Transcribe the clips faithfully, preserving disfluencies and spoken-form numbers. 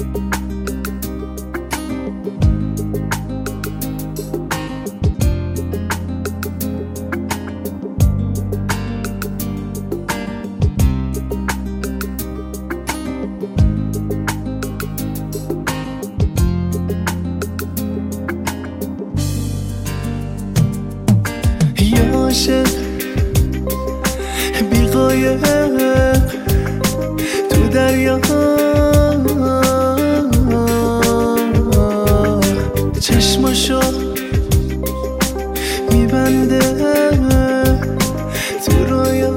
عاشق بی قایق تو دریا، چشماشو میبنده تو رویا.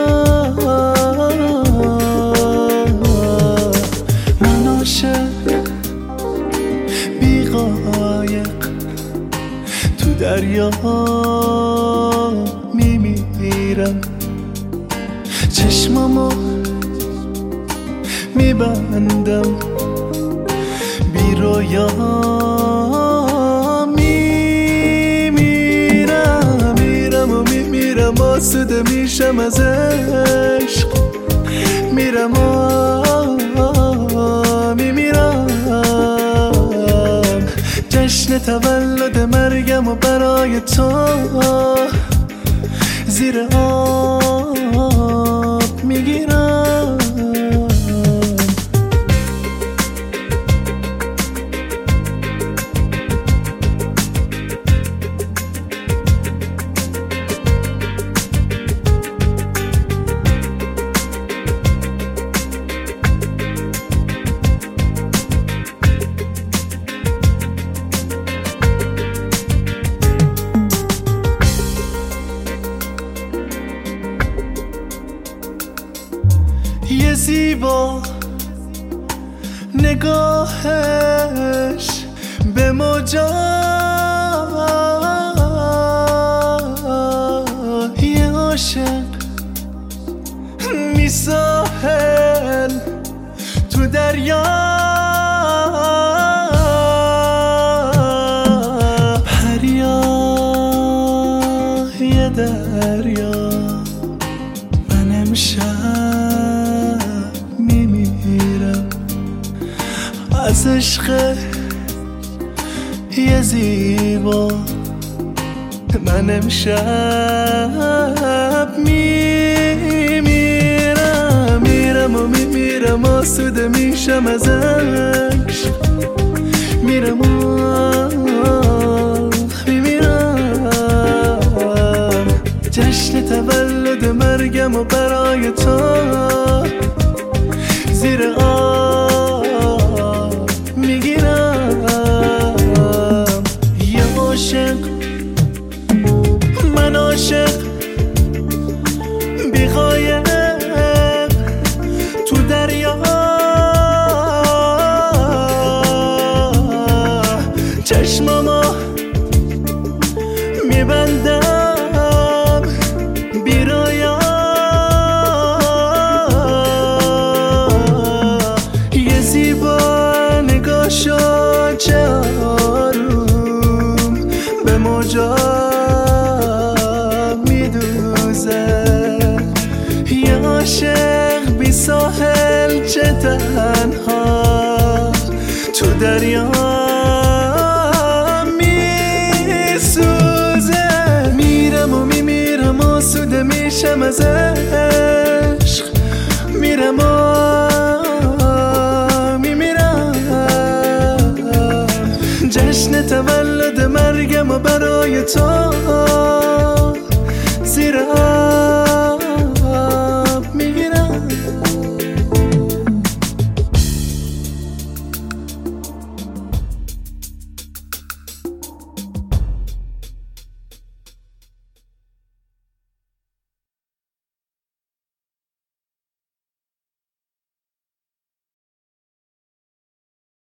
من عاشق بی قایق تو دریا میمیرم، چشمامو میبندم بی رویا. میمیرم میرم و میمیرم، آسوده میشم از عشق، میرم و میمیرم. جشن تولد مرگم و برای تو زیر آب میگیرم. یه زیبا نگاهش به موجا، یه عاشق میساحل تو دریا. پریا یه دریا، من امشب میمیرم از عشق یه زیبا. من امشب میمیرم میرم و میمیرم، آسوده میشم از عشق، میرم و میمیرم. جشن تولد مرگم و برای تو زیر آب میگیرم. یه عاشق من عاشق بی قایق تو دریا، چشمامو میبندم بی رویا. یه زیبا نگاشو چه آروم به موجا میدوزه. یه عاشق بی ساحل چه تنها تو دریا میسوزه. میرم و میمیرم، آسوده میشم از عشق، میرم و میمیرم. جشن تولد مرگم و برای تو